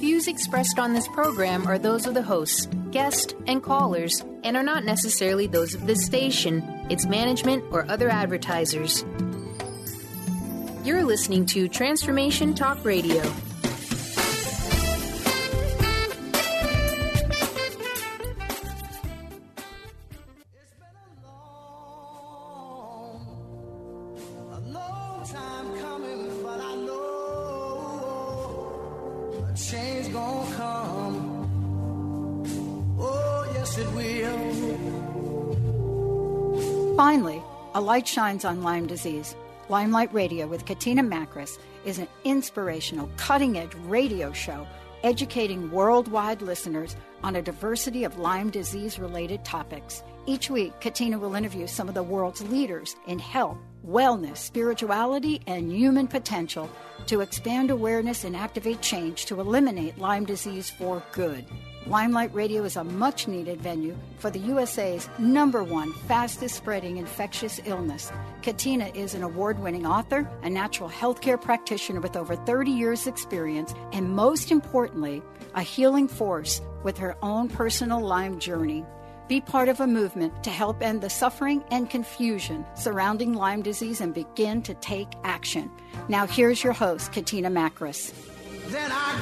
views expressed on this program are those of the hosts, guests, and callers, and are not necessarily those of this station, its management, or other advertisers. You're listening to Transformation Talk Radio. Finally, a light shines on Lyme disease. Limelight Radio with Katina Makris is an inspirational, cutting-edge radio show educating worldwide listeners on a diversity of Lyme disease-related topics. Each week, Katina will interview some of the world's leaders in health, wellness, spirituality, and human potential to expand awareness and activate change to eliminate Lyme disease for good. Limelight Radio is a much-needed venue for the USA's #1 fastest-spreading infectious illness. Katina is an award-winning author, a natural healthcare practitioner with over 30 years' experience, and most importantly, a healing force with her own personal Lyme journey. Be part of a movement to help end the suffering and confusion surrounding Lyme disease and begin to take action. Now here's your host, Katina Makris. Then I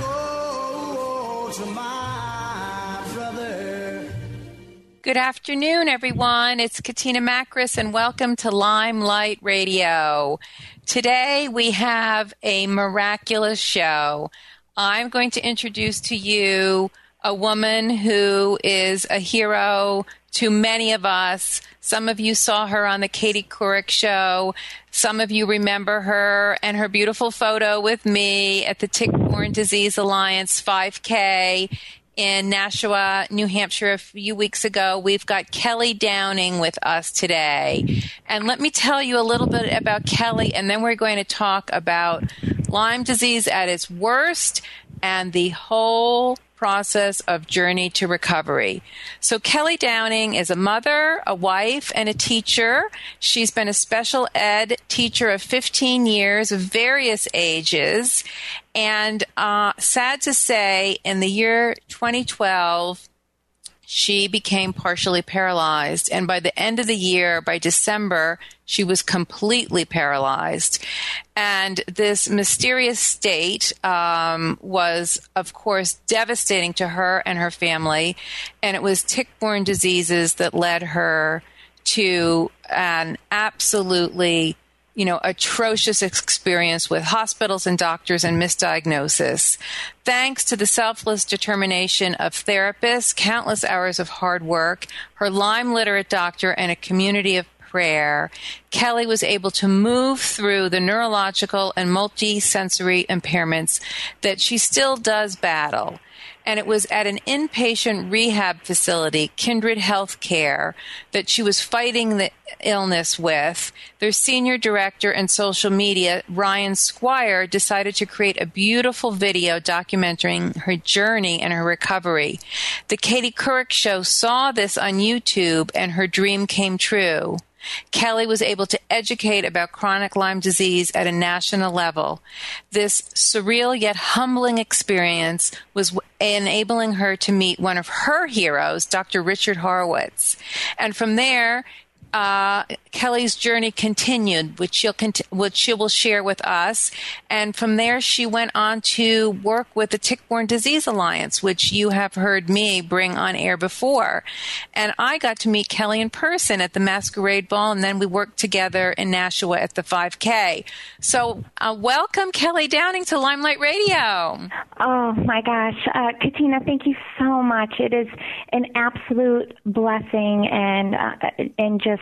go to my brother. Good afternoon, everyone. It's Katina Makris, and welcome to Limelight Radio. Today we have a miraculous show. I'm going to introduce to you a woman who is a hero to many of us. Some of you saw her on the Katie Couric show. Some of you remember her and her beautiful photo with me at the Tick-Borne Disease Alliance 5K in Nashua, New Hampshire a few weeks ago. We've got Kelly Downing with us today. And let me tell you a little bit about Kelly, and then we're going to talk about Lyme disease at its worst and the whole process of journey to recovery. So Kelly Downing is a mother, a wife, and a teacher. She's been a special ed teacher of 15 years of various ages. And sad to say, in the year 2012, she became partially paralyzed. And by the end of the year, by December, she was completely paralyzed. And this mysterious state was, of course, devastating to her and her family. And it was tick-borne diseases that led her to an absolutely atrocious experience with hospitals and doctors and misdiagnosis. Thanks to the selfless determination of therapists, countless hours of hard work, her Lyme literate doctor, and a community of prayer, Kelly was able to move through the neurological and multisensory impairments that she still does battle. And it was at an inpatient rehab facility, Kindred Healthcare, that she was fighting the illness with. Their senior director and social media, Ryan Squire, decided to create a beautiful video documenting her journey and her recovery. The Katie Couric show saw this on YouTube, and her dream came true. Kelly was able to educate about chronic Lyme disease at a national level. This surreal yet humbling experience was enabling her to meet one of her heroes, Dr. Richard Horowitz. And from there, Kelly's journey continued, which she will share with us. And from there, she went on to work with the Tick-Borne Disease Alliance, which you have heard me bring on air before. And I got to meet Kelly in person at the Masquerade Ball, and then we worked together in Nashua at the 5K. So welcome, Kelly Downing, to Limelight Radio. Oh, my gosh. Katina, thank you so much. It is an absolute blessing and just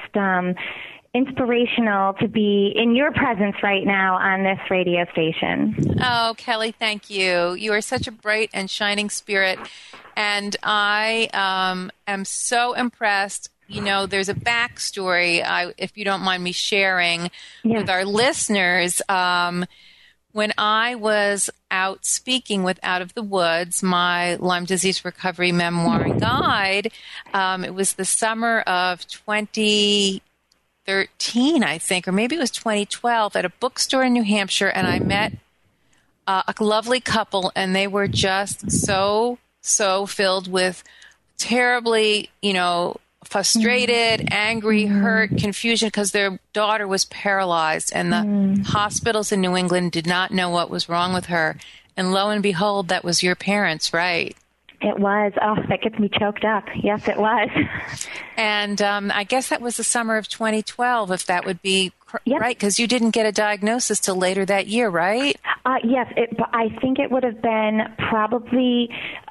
inspirational to be in your presence right now on this radio station. Oh, Kelly, thank you. You are such a bright and shining spirit, and I am so impressed. There's a backstory, if you don't mind me sharing with our listeners. When I was out speaking with Out of the Woods, my Lyme disease recovery memoir and guide, it was the summer of 2013, I think, or maybe it was 2012, at a bookstore in New Hampshire, and I met a lovely couple, and they were just so filled with terribly, frustrated, angry, hurt, confusion, because their daughter was paralyzed, and the hospitals in New England did not know what was wrong with her. And lo and behold, that was your parents, right? It was. Oh, that gets me choked up. Yes, it was. And I guess that was the summer of 2012, if that would be Yep. right, because you didn't get a diagnosis till later that year, right? Yes, I think it would have been probably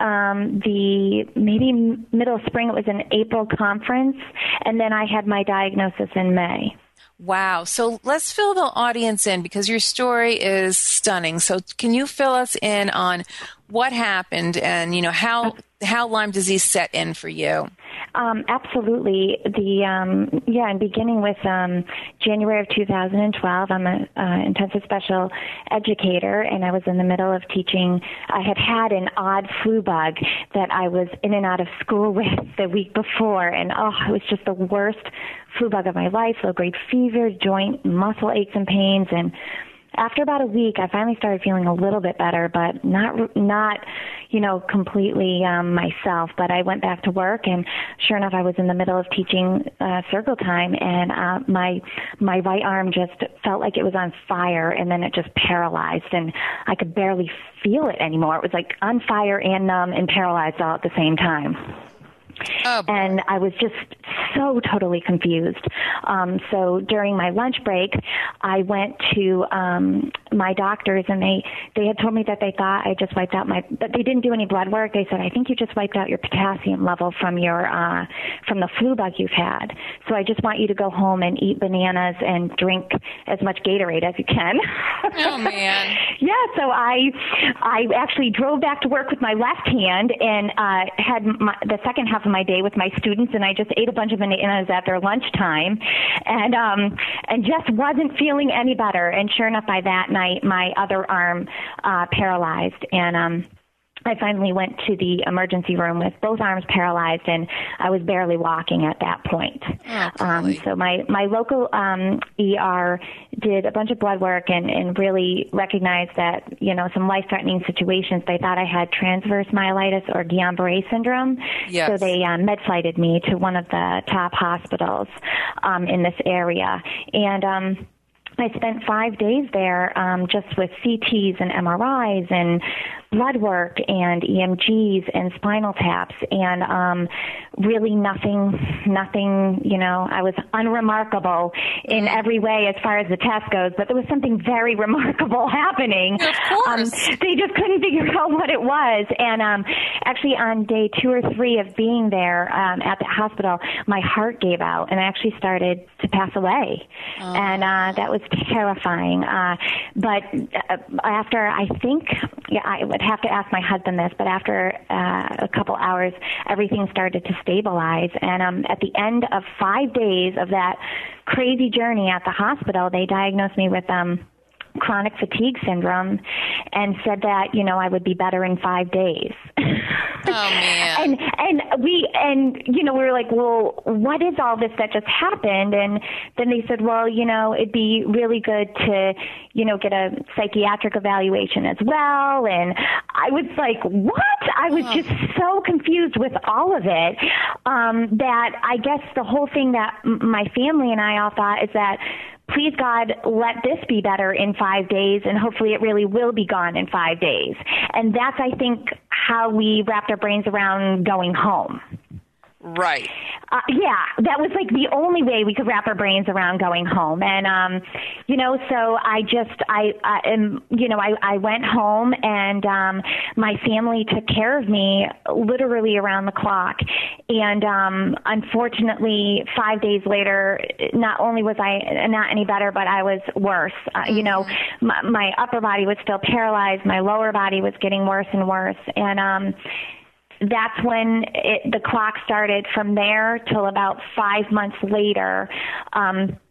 maybe middle of spring. It was an April conference, and then I had my diagnosis in May. Wow. So let's fill the audience in, because your story is stunning. So can you fill us in on what happened and, how Lyme disease set in for you? Absolutely. And beginning with January of 2012, I'm an intensive special educator, and I was in the middle of teaching. I had an odd flu bug that I was in and out of school with the week before, and it was just the worst flu bug of my life, low-grade fever, joint muscle aches and pains, and after about a week, I finally started feeling a little bit better, but not completely myself. But I went back to work, and sure enough, I was in the middle of teaching circle time, and my right arm just felt like it was on fire, and then it just paralyzed, and I could barely feel it anymore. It was like on fire and numb and paralyzed all at the same time. Oh, and I was just so totally confused. So during my lunch break, I went to my doctors, and they had told me that they thought I just wiped out but they didn't do any blood work. They said, I think you just wiped out your potassium level from from the flu bug you've had. So I just want you to go home and eat bananas and drink as much Gatorade as you can. Oh, man. Yeah, so I actually drove back to work with my left hand and had the second half of my day with my students, and I just ate a bunch of bananas at their lunchtime, and just wasn't feeling any better. And sure enough, by that night, my other arm paralyzed, and I finally went to the emergency room with both arms paralyzed, and I was barely walking at that point. So my local ER did a bunch of blood work and really recognized that, some life-threatening situations. They thought I had transverse myelitis or Guillain-Barré syndrome. Yes. So they med-flighted me to one of the top hospitals in this area. And I spent 5 days there just with CTs and MRIs and blood work and EMGs and spinal taps, and really nothing, I was unremarkable in every way as far as the test goes, but there was something very remarkable happening. Of course. They just couldn't figure out what it was. And actually on day 2 or 3 of being there at the hospital, my heart gave out, and I actually started to pass away. Oh. And that was terrifying. But after, I think, I would have to ask my husband this, but after a couple hours, everything started to stabilize. And at the end of 5 days of that crazy journey at the hospital, they diagnosed me with chronic fatigue syndrome and said that, I would be better in 5 days. Oh, man. And we were like, well, what is all this that just happened? And then they said, well, it'd be really good to, get a psychiatric evaluation as well. And I was like, what? I was just so confused with all of it that I guess the whole thing that my family and I all thought is that, please, God, let this be better in 5 days, and hopefully it really will be gone in 5 days. And that's, I think, how we wrapped our brains around going home. Right. That was like the only way we could wrap our brains around going home. And, so I went home, and my family took care of me literally around the clock. And unfortunately, 5 days later, not only was I not any better, but I was worse. My upper body was still paralyzed. My lower body was getting worse and worse. And that's when the clock started from there till about 5 months later.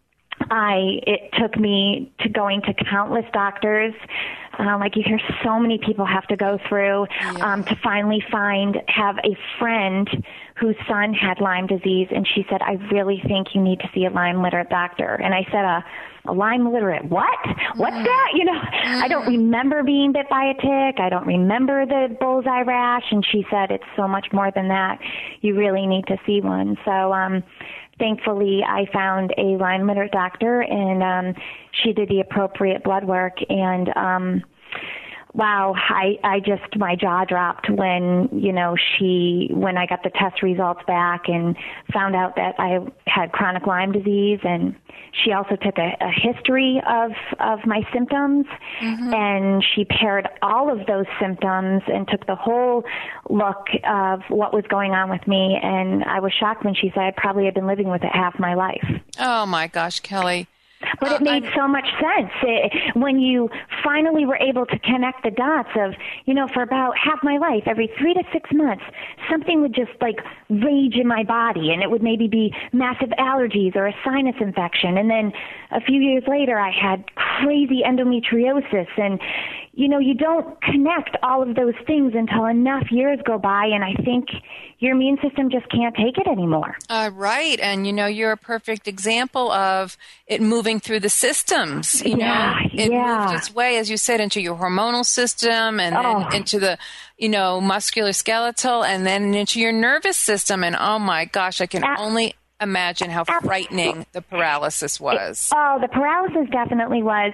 It took me to going to countless doctors, like you hear so many people have to go through, to finally have a friend whose son had Lyme disease, and she said, I really think you need to see a Lyme literate doctor. And I said, a Lyme literate what? What's that? I don't remember being bit by a tick. I don't remember the bullseye rash. And she said, it's so much more than that. You really need to see one. So, thankfully, I found a Lyme literate doctor, and she did the appropriate blood work. And wow, my jaw dropped when I got the test results back and found out that I had chronic Lyme disease. And she also took a history of my symptoms, and she paired all of those symptoms and took the whole look of what was going on with me. And I was shocked when she said I probably had been living with it half my life. Oh my gosh, Kelly. But it made so much sense when you finally were able to connect the dots of, for about half my life, every 3 to 6 months, something would just like rage in my body, and it would maybe be massive allergies or a sinus infection. And then a few years later, I had crazy endometriosis. And, you don't connect all of those things until enough years go by, and I think your immune system just can't take it anymore. Right. And, you're a perfect example of it moving through the systems. It moved its way, as you said, into your hormonal system, and then into the, musculoskeletal, and then into your nervous system. And, oh, my gosh, I can only imagine how frightening the paralysis was. The paralysis definitely was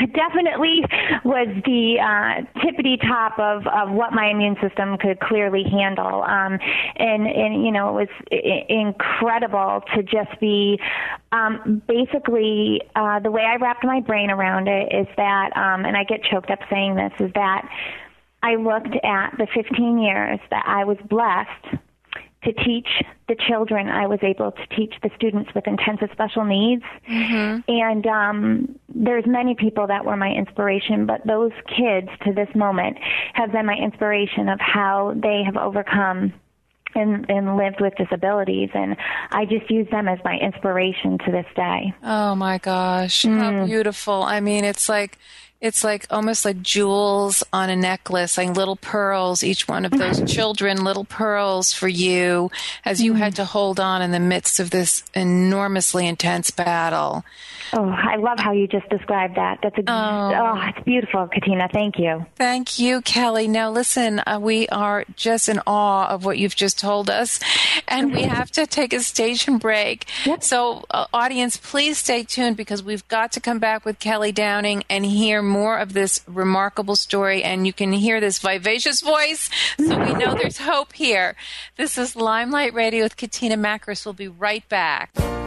the tippity top of what my immune system could clearly handle. And it was incredible to just be basically the way I wrapped my brain around it is that, and I get choked up saying this, is that I looked at the 15 years that I was blessed to teach the children. I was able to teach the students with intensive special needs. And there's many people that were my inspiration, but those kids to this moment have been my inspiration of how they have overcome and lived with disabilities. And I just use them as my inspiration to this day. Oh, my gosh. How beautiful. I mean, it's like almost like jewels on a necklace, like little pearls, each one of those children, little pearls for you as you had to hold on in the midst of this enormously intense battle. Oh, I love how you just described that. It's beautiful, Katina. Thank you. Thank you, Kelly. Now, listen, we are just in awe of what you've just told us, and we have to take a station break. Yep. So, audience, please stay tuned, because we've got to come back with Kelly Downing and hear more of this remarkable story, and you can hear this vivacious voice, so we know there's hope here. This is Limelight Radio with Katina Makris. We'll be right back.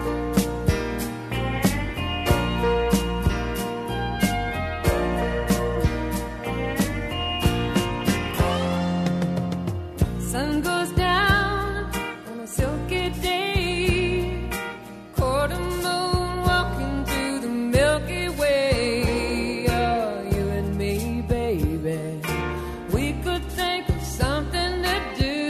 Sun goes down on a silky day, court of moon walking through the Milky Way. Oh, you and me, baby, we could think of something to do.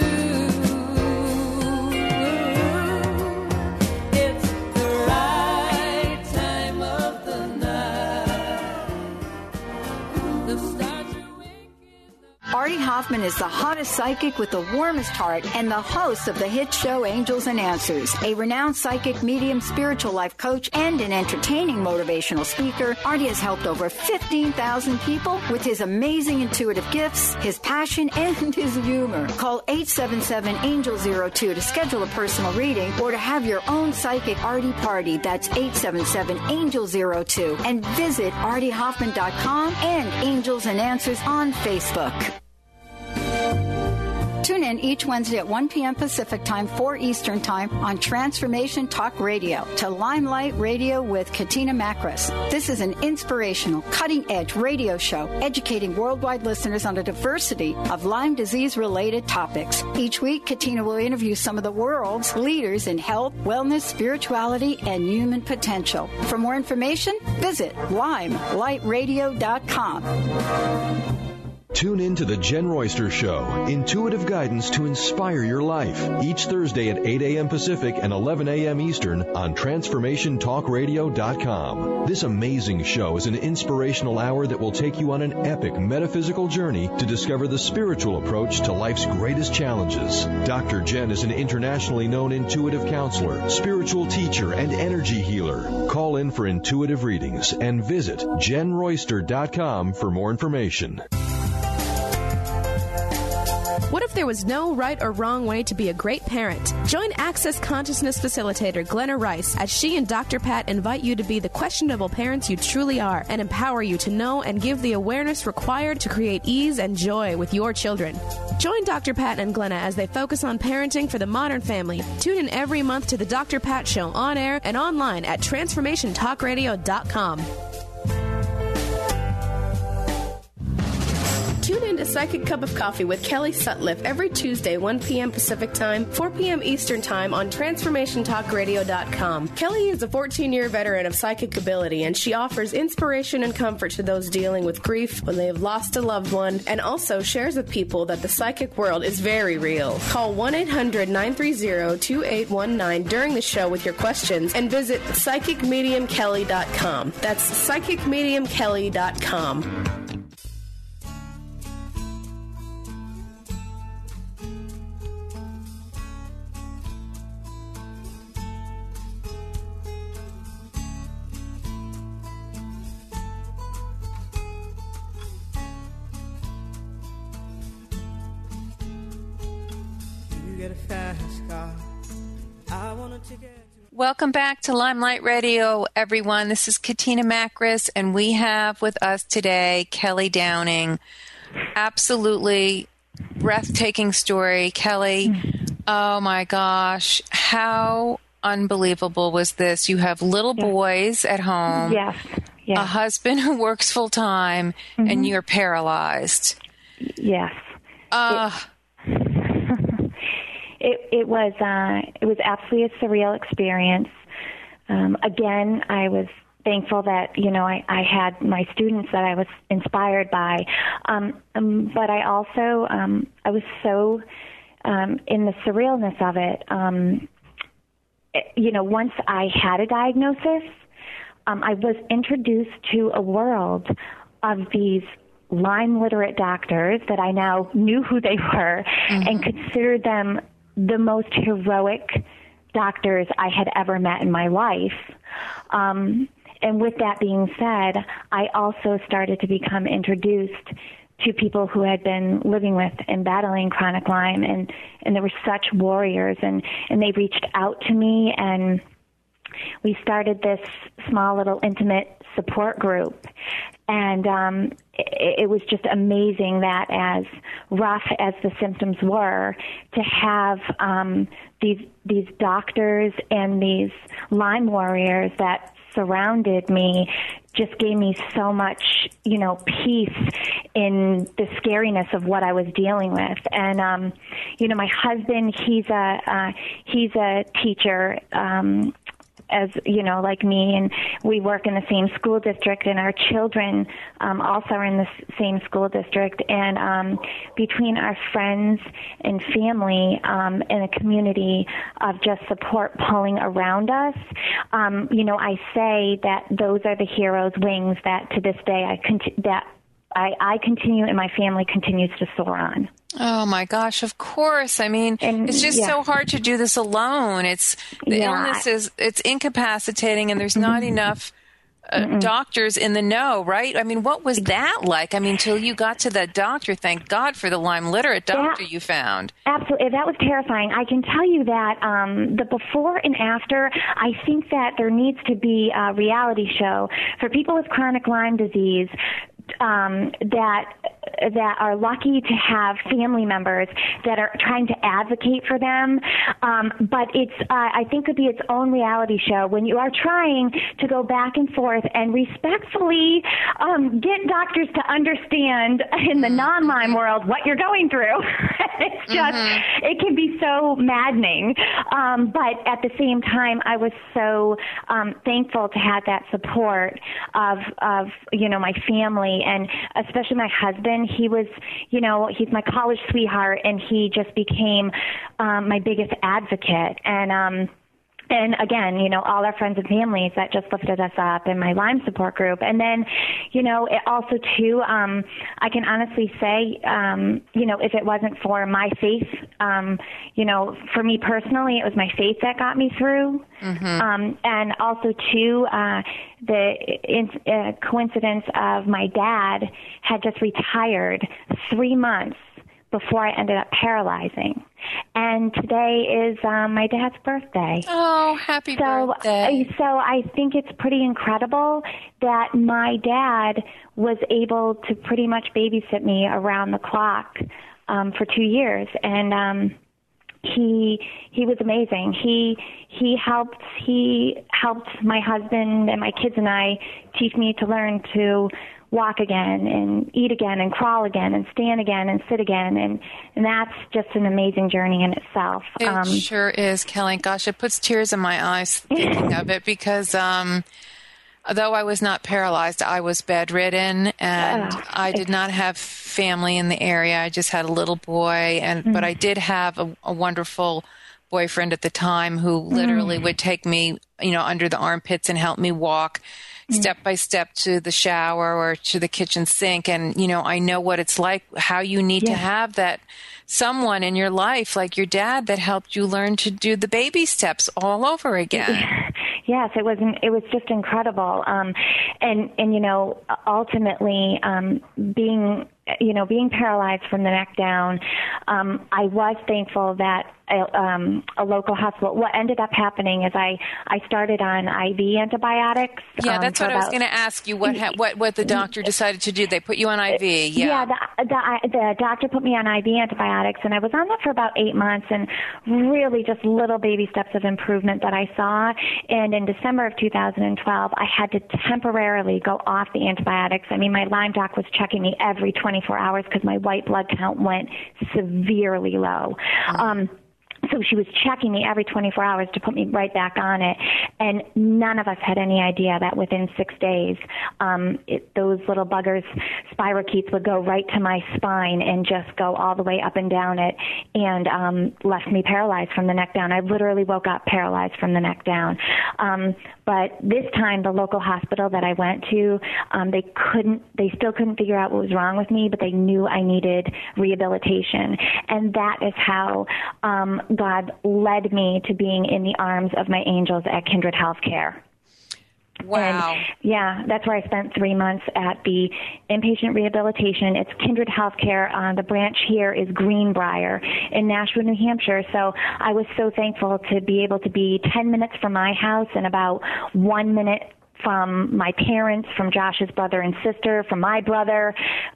It's the right time of the night. The stars are waking up. Artie Hoffman is the hottest psychic with the warmest heart and the host of the hit show Angels and Answers. A renowned psychic, medium, spiritual life coach, and an entertaining motivational speaker, Artie has helped over 15,000 people with his amazing intuitive gifts, his passion, and his humor. Call 877-ANGEL-02 to schedule a personal reading or to have your own psychic Artie party. That's 877-ANGEL-02. And visit artiehoffman.com and Angels and Answers on Facebook. Tune in each Wednesday at 1 p.m. Pacific Time, 4 Eastern Time on Transformation Talk Radio to Limelight Radio with Katina Makris. This is an inspirational, cutting-edge radio show educating worldwide listeners on a diversity of Lyme disease-related topics. Each week, Katina will interview some of the world's leaders in health, wellness, spirituality, and human potential. For more information, visit limelightradio.com. Tune in to The Jen Royster Show, intuitive guidance to inspire your life, each Thursday at 8 a.m. Pacific and 11 a.m. Eastern on TransformationTalkRadio.com. This amazing show is an inspirational hour that will take you on an epic metaphysical journey to discover the spiritual approach to life's greatest challenges. Dr. Jen is an internationally known intuitive counselor, spiritual teacher, and energy healer. Call in for intuitive readings and visit JenRoyster.com for more information. What if there was no right or wrong way to be a great parent? Join Access Consciousness Facilitator Glenna Rice as she and Dr. Pat invite you to be the questionable parents you truly are and empower you to know and give the awareness required to create ease and joy with your children. Join Dr. Pat and Glenna as they focus on parenting for the modern family. Tune in every month to the Dr. Pat Show on air and online at TransformationTalkRadio.com. Tune in to Psychic Cup of Coffee with Kelly Sutliff every Tuesday, 1 p.m. Pacific Time, 4 p.m. Eastern Time on TransformationTalkRadio.com. Kelly is a 14-year veteran of psychic ability, and she offers inspiration and comfort to those dealing with grief when they have lost a loved one, and also shares with people that the psychic world is very real. Call 1-800-930-2819 during the show with your questions and visit PsychicMediumKelly.com. That's PsychicMediumKelly.com. Welcome back to Limelight Radio, everyone. This is Katina Makris, and we have with us today Kelly Downing. Absolutely breathtaking story. Kelly, oh my gosh, how unbelievable was this? You have little boys at home, Yes. a husband who works full-time, and you're paralyzed. Yes. It was absolutely a surreal experience. Again, I was thankful that, I had my students that I was inspired by. But I also, I was so in the surrealness of it. Once I had a diagnosis, I was introduced to a world of these Lyme literate doctors that I now knew who they were and considered them the most heroic doctors I had ever met in my life. And with that being said, I also started to become introduced to people who had been living with and battling chronic Lyme, and they were such warriors, and they reached out to me, and we started this small little intimate support group. And it was just amazing that, as rough as the symptoms were, to have these doctors and these Lyme warriors that surrounded me just gave me so much, peace in the scariness of what I was dealing with. And, my husband, he's a teacher, as like me, and we work in the same school district, and our children also are in the same school district. And between our friends and family and a community of just support pulling around us, I say that those are the hero's wings that to this day I continue and my family continues to soar on. Oh my gosh, of course. I mean, it's just so hard to do this alone. The illness it's incapacitating, and there's not enough doctors in the know, right? I mean, what was that like? I mean, till you got to the doctor, thank God for the Lyme literate doctor you found. Absolutely. That was terrifying. I can tell you that the before and after, I think that there needs to be a reality show for people with chronic Lyme disease that are lucky to have family members that are trying to advocate for them. But it's, I think, could be its own reality show when you are trying to go back and forth and respectfully get doctors to understand in the non-Lyme world what you're going through. It's just, it can be so maddening. But at the same time, I was so thankful to have that support of my family, and especially my husband. He was, he's my college sweetheart, and he just became my biggest advocate. And again, all our friends and families that just lifted us up in my Lyme support group. And then, it also too, I can honestly say, if it wasn't for my faith, for me personally, it was my faith that got me through. And also too, the coincidence of my dad had just retired 3 months before I ended up paralyzing. And today is my dad's birthday. Oh, happy birthday. So I think it's pretty incredible that my dad was able to pretty much babysit me around the clock for 2 years. And he was amazing. He helped my husband and my kids and I teach me to learn to walk again and eat again and crawl again and stand again and sit again. And that's just an amazing journey in itself. It sure is, Kelly. Gosh, it puts tears in my eyes thinking of it because though I was not paralyzed, I was bedridden and I did not have family in the area. I just had a little boy, but I did have a wonderful boyfriend at the time who literally would take me, under the armpits and help me walk step by step to the shower or to the kitchen sink. And, I know what it's like, how you need to have that someone in your life like your dad that helped you learn to do the baby steps all over again. Yes, it was just incredible. And ultimately, being paralyzed from the neck down, I was thankful that a local hospital. What ended up happening is I started on IV antibiotics. Yeah, that's what I was going to ask you. What the doctor decided to do? They put you on IV. Yeah, the doctor put me on IV antibiotics, and I was on that for about 8 months, and really just little baby steps of improvement that I saw. And in December of 2012, I had to temporarily go off the antibiotics. I mean, my Lyme doc was checking me every 24 hours because my white blood count went severely low. So she was checking me every 24 hours to put me right back on it. And none of us had any idea that within 6 days, those little buggers, spirochetes, would go right to my spine and just go all the way up and down it and left me paralyzed from the neck down. I literally woke up paralyzed from the neck down. But this time, the local hospital that I went to, they still couldn't figure out what was wrong with me, but they knew I needed rehabilitation. And that is how God led me to being in the arms of my angels at Kindred Healthcare. Wow. And, that's where I spent 3 months at the inpatient rehabilitation. It's Kindred Healthcare. The branch here is Greenbrier in Nashua, New Hampshire. So I was so thankful to be able to be 10 minutes from my house and about 1 minute from my parents, from Josh's brother and sister, from my brother.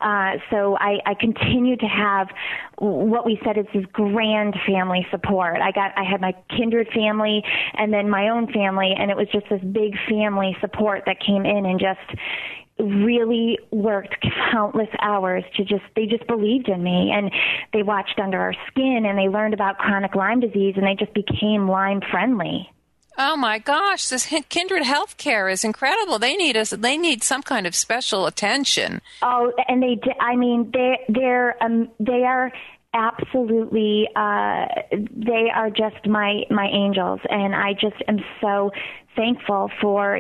So I continue to have what we said is this grand family support. I had my Kindred family and then my own family, and it was just this big family support that came in and just really worked countless hours they just believed in me, and they watched under our skin, and they learned about chronic Lyme disease, and they just became Lyme friendly. Oh my gosh, this Kindred Healthcare is incredible. They need some kind of special attention. Oh, and they are absolutely, they are just my angels, and I just am so thankful for,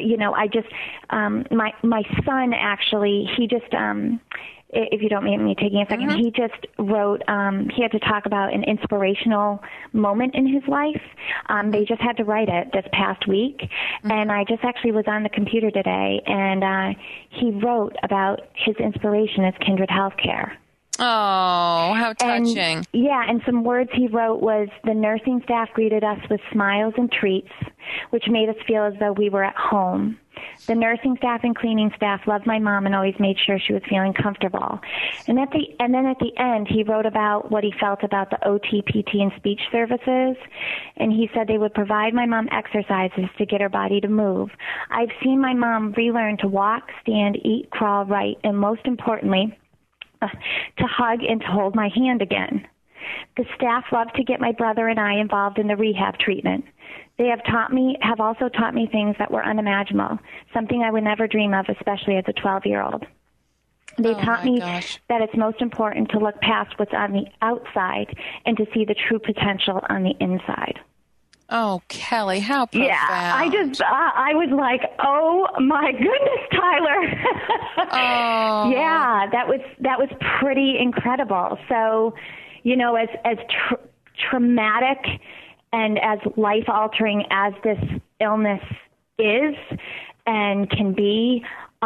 my son actually, he just, if you don't mind me taking a second, he just wrote, he had to talk about an inspirational moment in his life. They just had to write it this past week. And I just actually was on the computer today, and he wrote about his inspiration as Kindred Healthcare. Oh, how touching. And some words he wrote was, the nursing staff greeted us with smiles and treats, which made us feel as though we were at home. The nursing staff and cleaning staff loved my mom and always made sure she was feeling comfortable. And then at the end, he wrote about what he felt about the OT, PT, and speech services. And he said they would provide my mom exercises to get her body to move. I've seen my mom relearn to walk, stand, eat, crawl, write, and most importantly, to hug and to hold my hand again. the staff love to get my brother and I involved in the rehab treatment. They have also taught me things that were unimaginable, something I would never dream of, especially as a 12-year-old. They taught me that it's most important to look past what's on the outside and to see the true potential on the inside. Oh, Kelly, how profound. Yeah, I was like, oh my goodness, Tyler. Oh. Yeah, that was pretty incredible. So, you know, as traumatic and as life-altering as this illness is and can be,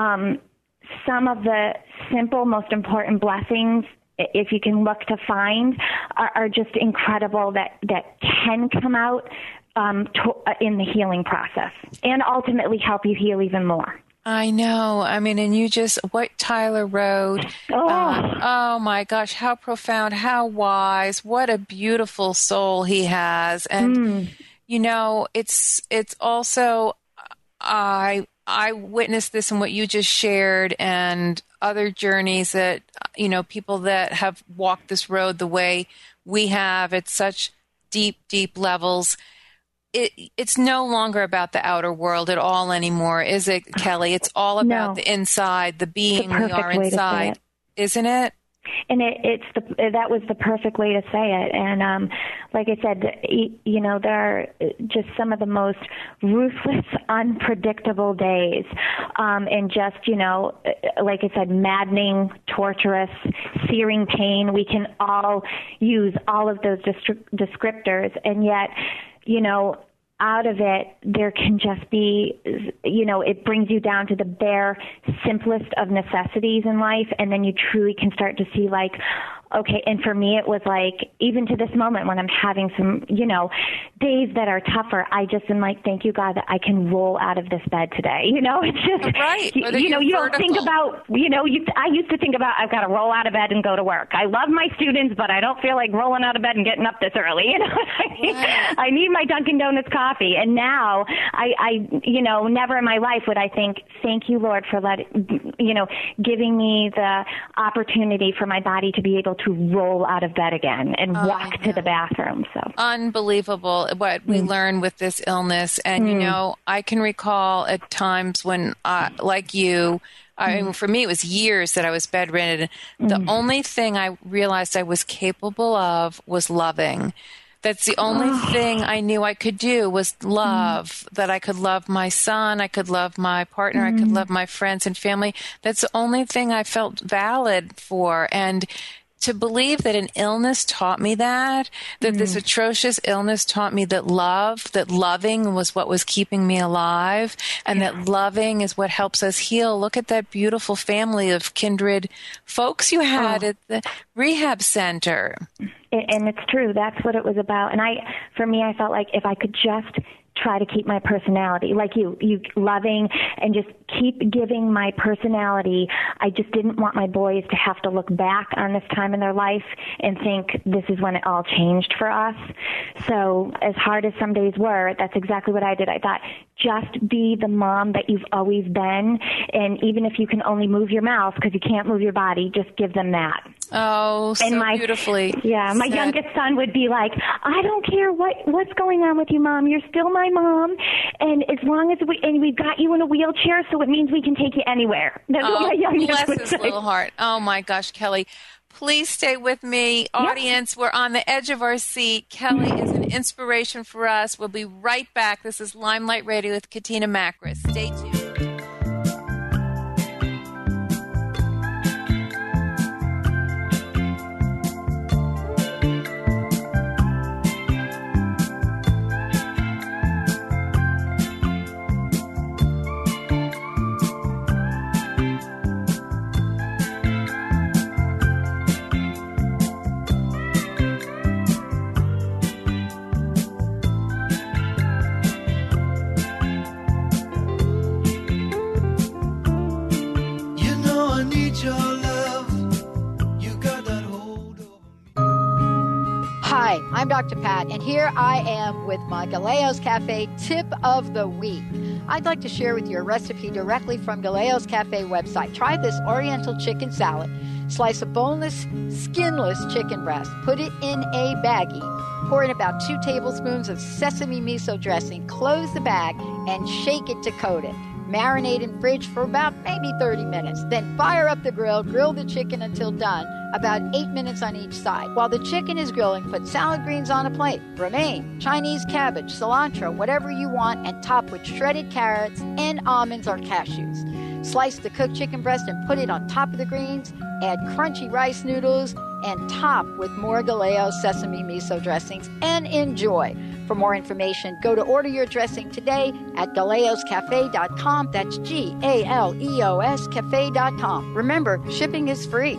some of the simple, most important blessings, if you can look to find, are just incredible that can come out in the healing process and ultimately help you heal even more. I know. I mean, and what Tyler wrote, oh my gosh, how profound, how wise, what a beautiful soul he has. And, you know, it's also, I witnessed this in what you just shared and other journeys that, you know, people that have walked this road the way we have at such deep, deep levels. It's no longer about the outer world at all anymore, is it, Kelly? It's all about the inside, the being we are inside, isn't it? And that was the perfect way to say it. And like I said, you know, there are just some of the most ruthless, unpredictable days, and just, you know, like I said, maddening, torturous, searing pain. We can all use all of those descriptors, and yet, you know, out of it, there can just be, you know, it brings you down to the bare, simplest of necessities in life, and then you truly can start to see, like, okay, and for me, it was like, even to this moment when I'm having some, you know, days that are tougher, I just am like, thank you, God, that I can roll out of this bed today. You know, it's just, right. you know, you don't think about, you know, I used to think about, I've got to roll out of bed and go to work. I love my students, but I don't feel like rolling out of bed and getting up this early. You know what I mean? Right. I need my Dunkin' Donuts coffee. And now I, you know, never in my life would I think, thank you, Lord, for giving me the opportunity for my body to be able to roll out of bed again and walk to the bathroom. So unbelievable what we learn with this illness. And, you know, I can recall at times when, like you, I mean, for me, it was years that I was bedridden. The only thing I realized I was capable of was loving. That's the only thing I knew I could do was love, that I could love my son, I could love my partner, I could love my friends and family. That's the only thing I felt valid for. And to believe that an illness taught me that this atrocious illness taught me that loving was what was keeping me alive, and that loving is what helps us heal. Look at that beautiful family of kindred folks you had at the rehab center. And it's true. That's what it was about. And for me, I felt like if I could just try to keep my personality, like you loving, and just keep giving my personality. I just didn't want my boys to have to look back on this time in their life and think this is when it all changed for us. So as hard as some days were, that's exactly what I did. I thought, just be the mom that you've always been. And even if you can only move your mouth because you can't move your body, just give them that. Oh, so beautifully. Yeah, my youngest son would be like, I don't care what's going on with you, Mom. You're still my mom. And as long as we've got you in a wheelchair, so it means we can take you anywhere. That's what my youngest would bless say. his little heart. Oh, my gosh, Kelly. Please stay with me. Audience, we're on the edge of our seat. Kelly is an inspiration for us. We'll be right back. This is Limelight Radio with Katina Makris. Stay tuned. Hi, I'm Dr. Pat, and here I am with my Galeo's Cafe tip of the week. I'd like to share with you a recipe directly from Galeo's Cafe website. Try this Oriental chicken salad. Slice a boneless, skinless chicken breast. Put it in a baggie. Pour in about 2 tablespoons of sesame miso dressing. Close the bag and shake it to coat it. Marinate in fridge for about maybe 30 minutes. Then fire up the grill. Grill the chicken until done, about 8 minutes on each side. While the chicken is grilling, put salad greens on a plate. Romaine, Chinese cabbage, cilantro, whatever you want, and top with shredded carrots and almonds or cashews. Slice the cooked chicken breast and put it on top of the greens. Add crunchy rice noodles and top with more Galeo sesame miso dressings and enjoy. For more information, go to order your dressing today at galeoscafe.com. That's GALEOS cafe.com. Remember, shipping is free.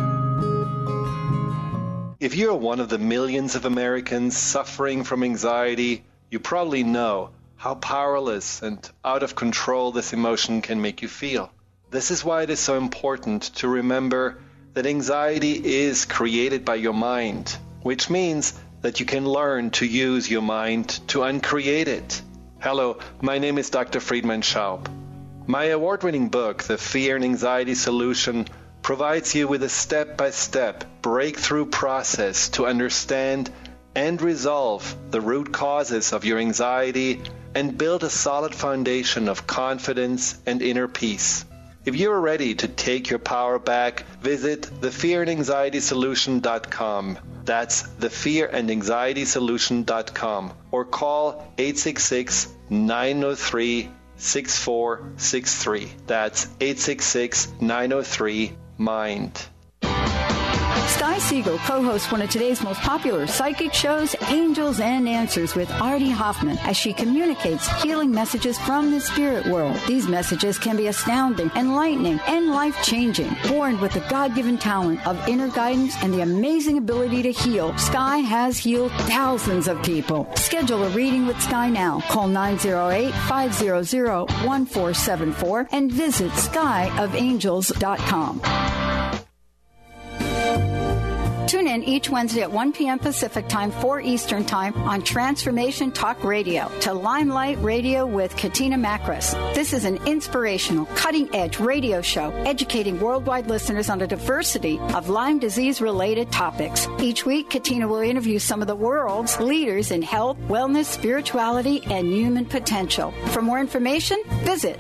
If you're one of the millions of Americans suffering from anxiety, you probably know how powerless and out of control this emotion can make you feel. This is why it is so important to remember that anxiety is created by your mind, which means that you can learn to use your mind to uncreate it. Hello, my name is Dr. Friedemann Schaub. My award-winning book, The Fear and Anxiety Solution, provides you with a step-by-step breakthrough process to understand and resolve the root causes of your anxiety and build a solid foundation of confidence and inner peace. If you're ready to take your power back, visit thefearandanxietysolution.com. That's thefearandanxietysolution.com or call 866-903-6463. That's 866-903-MIND. Sky Siegel co-hosts one of today's most popular psychic shows, Angels and Answers, with Artie Hoffman, as she communicates healing messages from the spirit world. These messages can be astounding, enlightening, and life-changing. Born with the God-given talent of inner guidance and the amazing ability to heal, Sky has healed thousands of people. Schedule a reading with Sky now. Call 908-500-1474 and visit skyofangels.com. Tune in each Wednesday at 1 p.m. Pacific Time, 4 Eastern Time on Transformation Talk Radio to Limelight Radio with Katina Makris. This is an inspirational, cutting-edge radio show educating worldwide listeners on a diversity of Lyme disease-related topics. Each week, Katina will interview some of the world's leaders in health, wellness, spirituality, and human potential. For more information, visit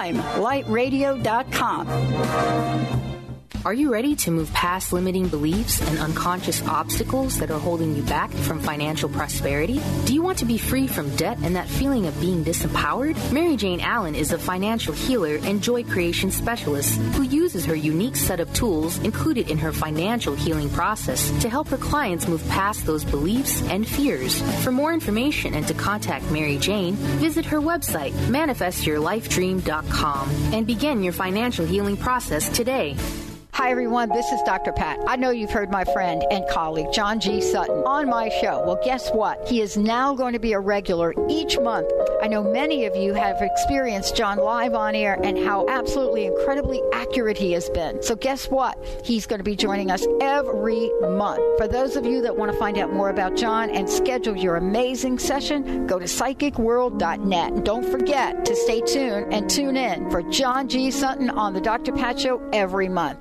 limelightradio.com. Are you ready to move past limiting beliefs and unconscious obstacles that are holding you back from financial prosperity? Do you want to be free from debt and that feeling of being disempowered? Mary Jane Allen is a financial healer and joy creation specialist who uses her unique set of tools included in her financial healing process to help her clients move past those beliefs and fears. For more information and to contact Mary Jane, visit her website, manifestyourlifedream.com, and begin your financial healing process today. Hi, everyone. This is Dr. Pat. I know you've heard my friend and colleague, John G. Sutton, on my show. Well, guess what? He is now going to be a regular each month. I know many of you have experienced John live on air and how absolutely incredibly accurate he has been. So guess what? He's going to be joining us every month. For those of you that want to find out more about John and schedule your amazing session, go to psychicworld.net. And don't forget to stay tuned and tune in for John G. Sutton on the Dr. Pat Show every month.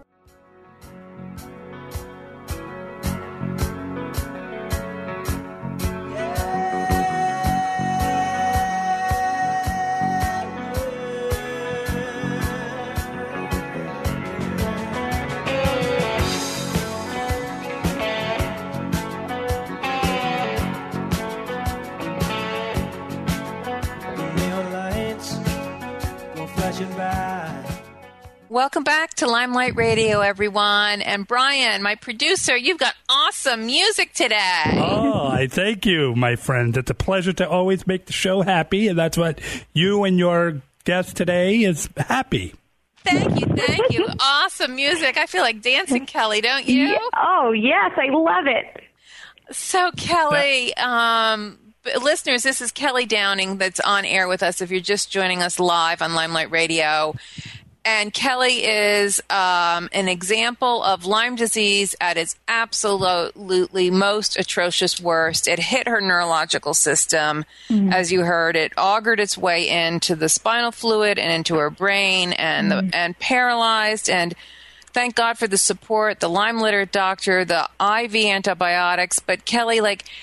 Welcome back to Limelight Radio, everyone. And Brian, my producer, you've got awesome music today. Oh, I thank you, my friend. It's a pleasure to always make the show happy, and that's what you and your guest today is happy. Thank you. Awesome music. I feel like dancing, Kelly, don't you? Yeah. Oh, yes, I love it. So, Kelly, listeners, this is Kelly Downing that's on air with us if you're just joining us live on Limelight Radio. And Kelly is an example of Lyme disease at its absolutely most atrocious worst. It hit her neurological system, as you heard. It augured its way into the spinal fluid and into her brain, and paralyzed. And thank God for the support, the Lyme literate doctor, the IV antibiotics. But Kelly,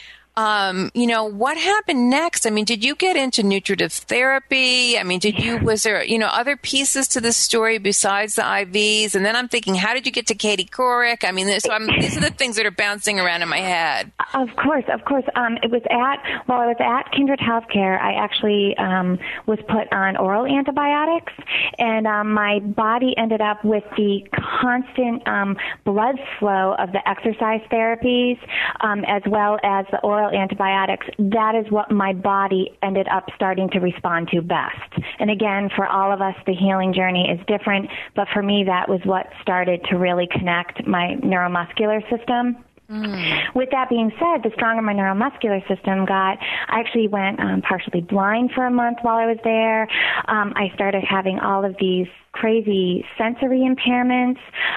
what happened next? I mean, did you get into nutritive therapy? I mean, was there, other pieces to this story besides the IVs? And then I'm thinking, how did you get to Katie Couric? I mean, these are the things that are bouncing around in my head. Of course. While I was at Kindred Healthcare, I actually was put on oral antibiotics, and my body ended up with the constant blood flow of the exercise therapies, as well as the oral antibiotics. That is what my body ended up starting to respond to best. And again, for all of us, the healing journey is different, but for me, that was what started to really connect my neuromuscular system. With that being said, the stronger my neuromuscular system got, I actually went partially blind for a month while I was there. I started having all of these crazy sensory impairments,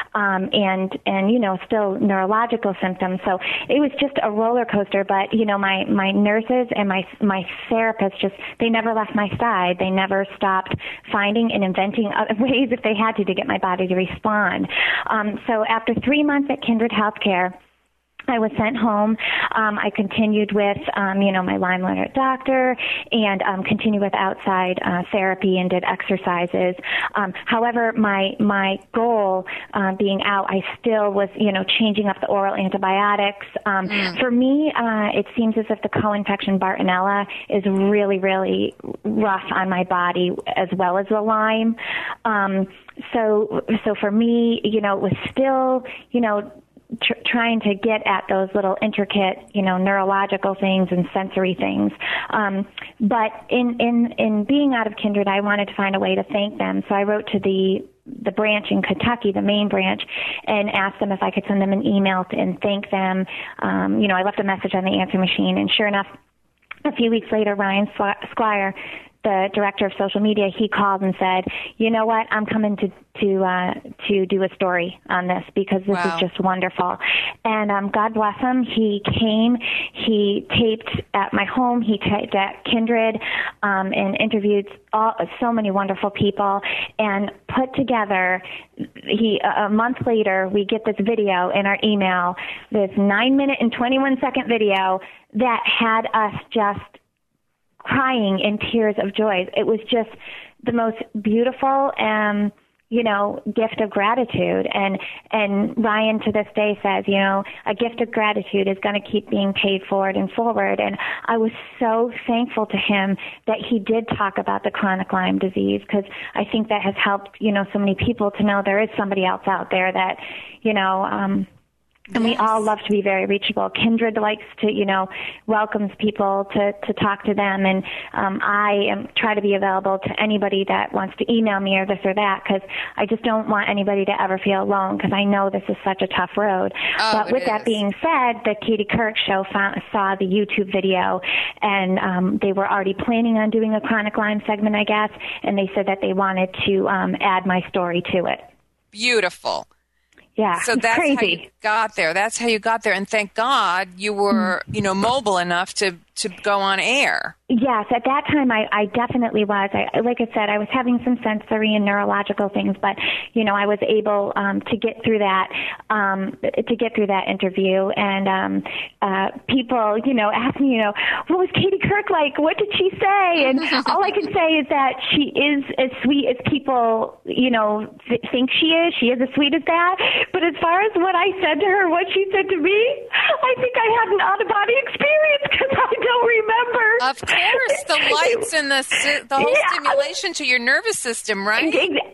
and still neurological symptoms. So it was just a roller coaster. But my nurses and my therapists they never left my side. They never stopped finding and inventing other ways if they had to get my body to respond. So after 3 months at Kindred Healthcare, I was sent home. I continued with, my Lyme literate doctor, and continued with outside therapy and did exercises. However, my goal being out, I still was, changing up the oral antibiotics. For me, it seems as if the co-infection Bartonella is really, really rough on my body, as well as the Lyme. So for me, it was still, trying to get at those little intricate, neurological things and sensory things. But in being out of Kindred, I wanted to find a way to thank them. So I wrote to the branch in Kentucky, the main branch, and asked them if I could send them an email and thank them. I left a message on the answer machine, and sure enough, a few weeks later, Ryan Squire, the director of social media, he called and said, "You know what? I'm coming to do a story on this because this is just wonderful." And God bless him. He came. He taped at my home. He taped at Kindred, and interviewed so many wonderful people, and put together. A month later, we get this video in our email, this 9-minute and 21-second video that had us just crying in tears of joy. It was just the most beautiful, gift of gratitude. And Ryan to this day says, a gift of gratitude is going to keep being paid forward and forward. And I was so thankful to him that he did talk about the chronic Lyme disease, because I think that has helped, so many people to know there is somebody else out there that, and we all love to be very reachable. Kindred likes to, welcomes people to talk to them. And I try to be available to anybody that wants to email me or this or that, because I just don't want anybody to ever feel alone, because I know this is such a tough road. But with that being said, the Katie Couric Show saw the YouTube video, and they were already planning on doing a chronic Lyme segment, I guess, and they said that they wanted to add my story to it. Beautiful. Yeah, so that's crazy. How you got there. That's how you got there, and thank God you were, mobile enough to go on air. Yes, at that time I definitely was. Like I said, I was having some sensory and neurological things, but I was able to get through that interview. And people asked me, what was Katie Couric like? What did she say? And all I can say is that she is as sweet as people think she is. She is as sweet as that. But as far as what I said to her, what she said to me, I think I had an out-of-body experience, because I don't remember. Of course, the lights and the whole stimulation to your nervous system, right? 100%. And then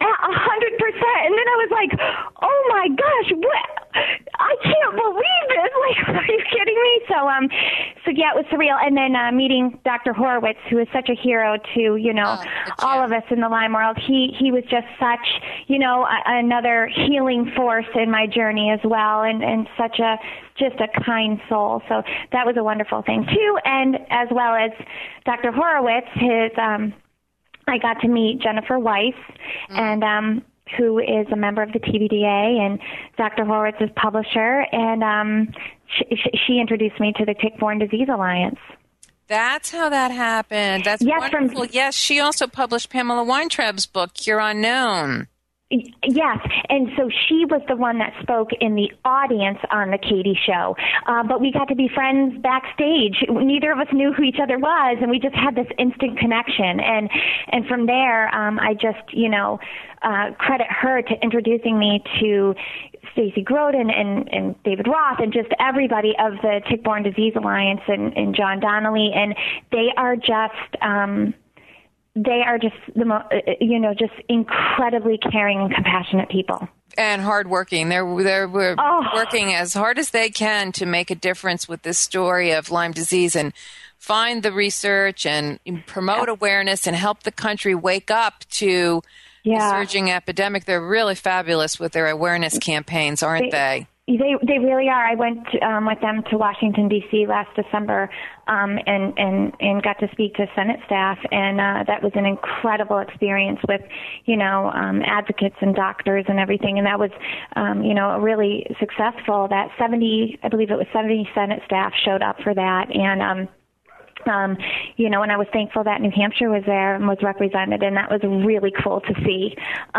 I was like, oh my gosh, what? I can't believe this. Like, are you kidding me? So yeah, it was surreal. And then meeting Dr. Horowitz, who is such a hero to, all of us in the Lyme world. He was just such, another healing force in my journey as well, and such just a kind soul. So that was a wonderful thing too. And as well as Dr. Horowitz, I got to meet Jennifer Weiss, and who is a member of the TVDA, and Dr. Horowitz is publisher, and she introduced me to the Tick-Borne Disease Alliance. That's how that happened. That's wonderful. Yes, she also published Pamela Weintraub's book, Cure Unknown. Yes, and so she was the one that spoke in the audience on the Katie show. But we got to be friends backstage. Neither of us knew who each other was, and we just had this instant connection. And from there, I just, credit her to introducing me to Stacey Groden and David Roth and just everybody of the Tick-Borne Disease Alliance and John Donnelly. And they are just... They are just just incredibly caring and compassionate people. And hardworking. They're working as hard as they can to make a difference with this story of Lyme disease and find the research and promote awareness and help the country wake up to the surging epidemic. They're really fabulous with their awareness campaigns, aren't they? They really are. I went with them to Washington, D.C. last December and got to speak to Senate staff, and that was an incredible experience with, advocates and doctors and everything, and that was, really successful. That 70 Senate staff showed up for that, and and I was thankful that New Hampshire was there and was represented, and that was really cool to see,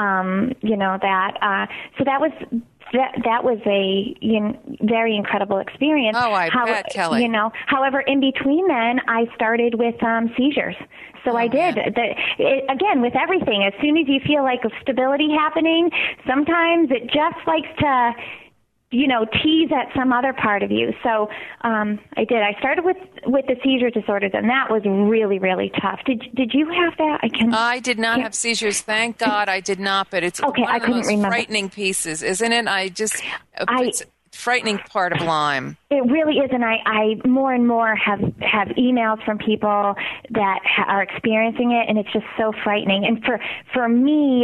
so that was a very incredible experience. Oh, I bet, Kelly. However, in between then, I started with seizures. So I did. Again, with everything, as soon as you feel like a stability happening, sometimes it just likes to, tease at some other part of you. So I did. I started with the seizure disorders, and that was really, really tough. Did you have that? I did not have seizures. Thank God I did not, but it's one of the most frightening pieces, isn't it? It's a frightening part of Lyme. It really is, and I more and more have emails from people that are experiencing it, and it's just so frightening. And for me,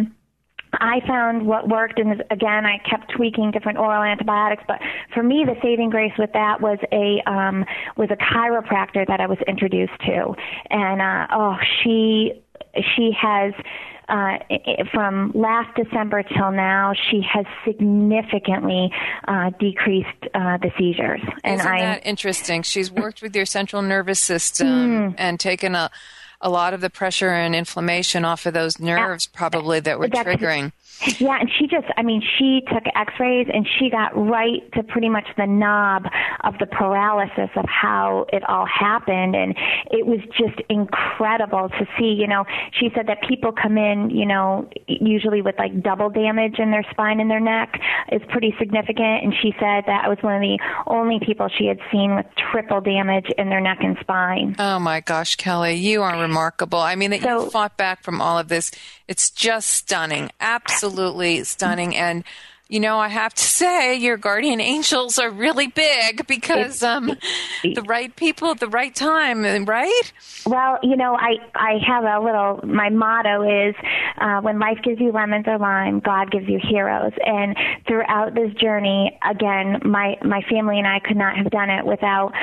I found what worked, and again, I kept tweaking different oral antibiotics. But for me, the saving grace with that was a chiropractor that I was introduced to, and she has. From last December till now, she has significantly decreased the seizures. And Isn't that interesting? She's worked with your central nervous system and taken a lot of the pressure and inflammation off of those nerves probably that were triggering. Yeah, and she took x-rays and she got right to pretty much the knob of the paralysis of how it all happened. And it was just incredible to see, she said that people come in, usually with like double damage in their spine and their neck is pretty significant. And she said that I was one of the only people she had seen with triple damage in their neck and spine. Oh my gosh, Kelly, you are remarkable. I mean, that you fought back from all of this. It's just stunning. Absolutely stunning. And, I have to say your guardian angels are really big because the right people at the right time, right? Well, I have my motto is when life gives you lemons or lime, God gives you heroes. And throughout this journey, again, my family and I could not have done it without,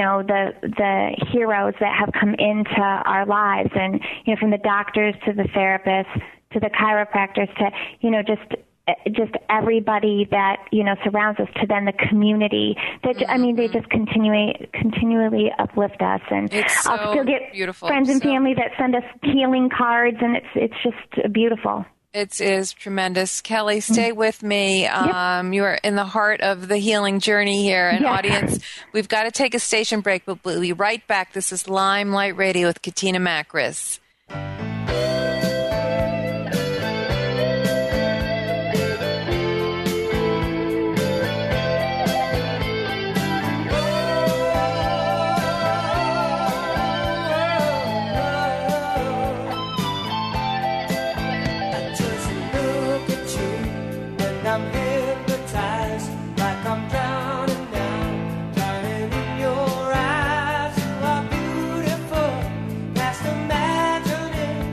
the heroes that have come into our lives. And, from the doctors to the therapists to the chiropractors to, just everybody that surrounds us, to then the community. That they just continually uplift us, and I'll still get friends and family that send us healing cards, and it's just beautiful. It is tremendous. Kelly, stay with me. You are in the heart of the healing journey here. And audience, we've got to take a station break, but we'll be right back. This is Limelight Radio with Katina Makris. Your eyes are beautiful, past imagining.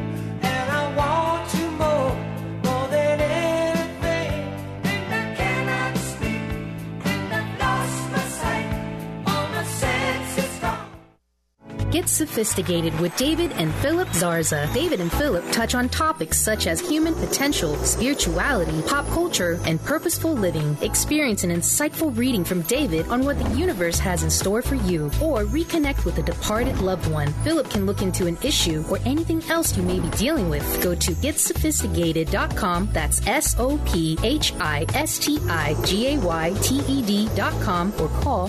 Get Sophisticated with David and Philip Zarza. David and Philip touch on topics such as human potential, spirituality, pop culture, and purposeful living. Experience an insightful reading from David on what the universe has in store for you, or reconnect with a departed loved one. Philip can look into an issue or anything else you may be dealing with. Go to GetSophisticated.com. That's SOPHISTIGAYTED.com or call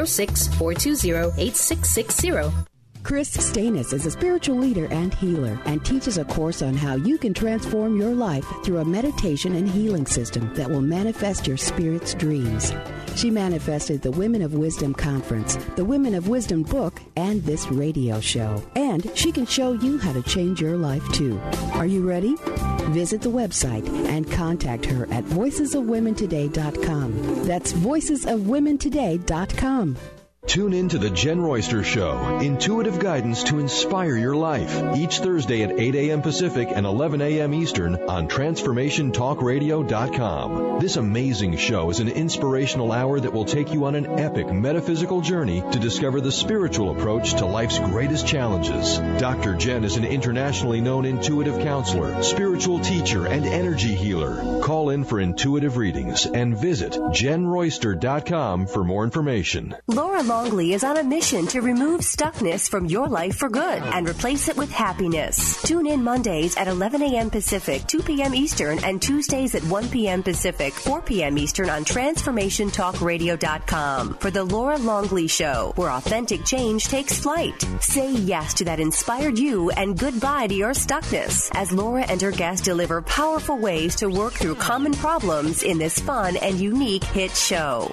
206-420-8660. Chris Stanis is a spiritual leader and healer and teaches a course on how you can transform your life through a meditation and healing system that will manifest your spirit's dreams. She manifested the Women of Wisdom Conference, the Women of Wisdom book, and this radio show. And she can show you how to change your life too. Are you ready? Visit the website and contact her at voicesofwomentoday.com. That's voicesofwomentoday.com. Tune in to The Jen Royster Show, intuitive guidance to inspire your life, each Thursday at 8 a.m. Pacific and 11 a.m. Eastern on TransformationTalkRadio.com. This amazing show is an inspirational hour that will take you on an epic metaphysical journey to discover the spiritual approach to life's greatest challenges. Dr. Jen is an internationally known intuitive counselor, spiritual teacher, and energy healer. Call in for intuitive readings and visit JenRoyster.com for more information. Laura Longley is on a mission to remove stuckness from your life for good and replace it with happiness. Tune in Mondays at 11 a.m. Pacific, 2 p.m. Eastern, and Tuesdays at 1 p.m. Pacific, 4 p.m. Eastern on TransformationTalkRadio.com for The Laura Longley Show, where authentic change takes flight. Say yes to that inspired you and goodbye to your stuckness as Laura and her guests deliver powerful ways to work through common problems in this fun and unique hit show.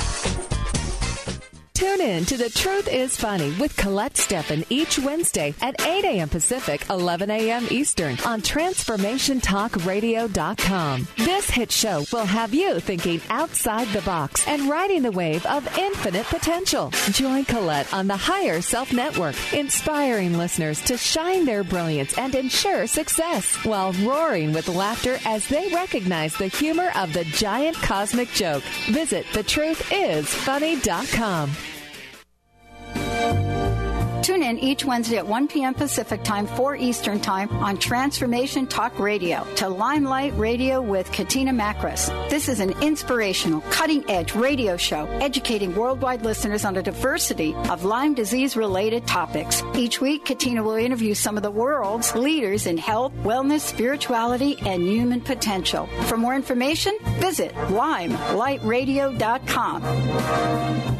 Tune in to The Truth is Funny with Colette Steffen each Wednesday at 8 a.m. Pacific, 11 a.m. Eastern on TransformationTalkRadio.com. This hit show will have you thinking outside the box and riding the wave of infinite potential. Join Colette on the Higher Self Network, inspiring listeners to shine their brilliance and ensure success while roaring with laughter as they recognize the humor of the giant cosmic joke. Visit TheTruthIsFunny.com. Tune in each Wednesday at 1 p.m. Pacific Time, 4 Eastern Time on Transformation Talk Radio to Limelight Radio with Katina Makris. This is an inspirational, cutting-edge radio show educating worldwide listeners on a diversity of Lyme disease-related topics. Each week, Katina will interview some of the world's leaders in health, wellness, spirituality, and human potential. For more information, visit limelightradio.com.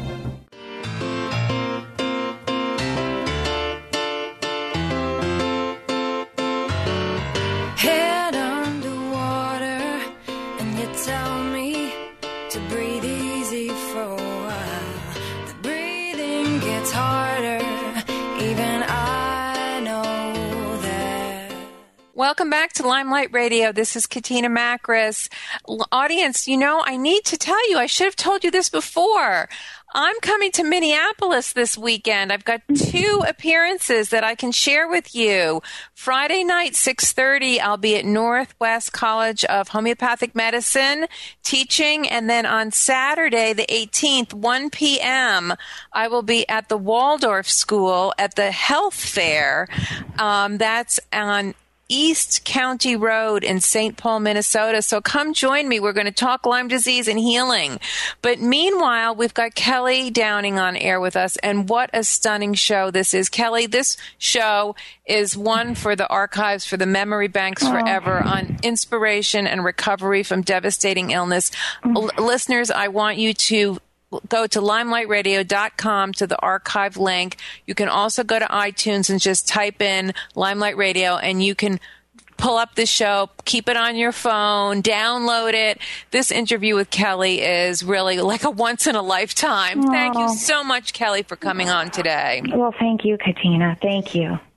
Head underwater, and you tell me to breathe easy for a while. The breathing gets harder, even I know that. Welcome back to Limelight Radio. This is Katina Makris. Audience, you know, I need to tell you, I should have told you this before. I'm coming to Minneapolis this weekend. I've got 2 appearances that I can share with you. Friday night, 6:30, I'll be at Northwest College of Homeopathic Medicine teaching. And then on Saturday, the 18th, 1 p.m., I will be at the Waldorf School at the Health Fair. That's on East County Road in St. Paul, Minnesota. So come join me. We're going to talk Lyme disease and healing. But meanwhile, we've got Kelly Downing on air with us. And what a stunning show this is. Kelly, this show is one for the archives, for the memory banks forever on inspiration and recovery from devastating illness. Listeners, I want you to go to limelightradio.com to the archive link. You can also go to iTunes and just type in Limelight Radio, and you can pull up the show, keep it on your phone, download it. This interview with Kelly is really like a once in a lifetime. Thank you so much, Kelly, for coming on today. Well, thank you, Katina. Thank you.